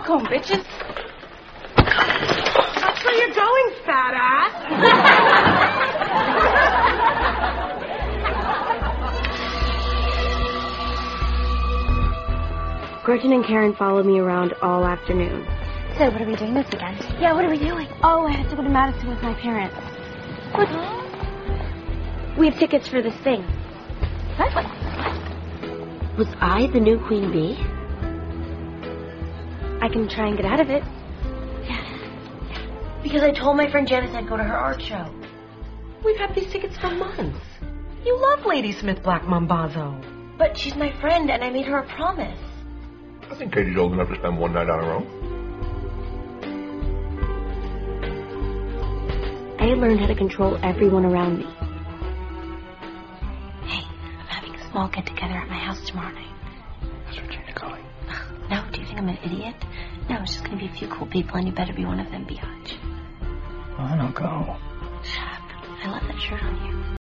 home, bitches. That's where you're going, fat ass. Gretchen and Karen followed me around all afternoon. So, what are we doing this weekend? Yeah, what are we doing? Oh, I have to go to Madison with my parents. What? We have tickets for this thing. What? Was I the new queen bee? I can try and get out of it. Yeah. Because I told my friend Janice I'd go to her art show. We've had these tickets for months. You love Ladysmith Black Mambazo. But she's my friend, and I made her a promise. I think Katie's old enough to spend one night on her own. I had learned how to control everyone around me. Hey, I'm having a small get-together at my house tomorrow night. Is Virginia calling? No, do you think I'm an idiot? No, it's just going to be a few cool people, and you better be one of them, biatch. I don't go. Shut up. I love that shirt on you.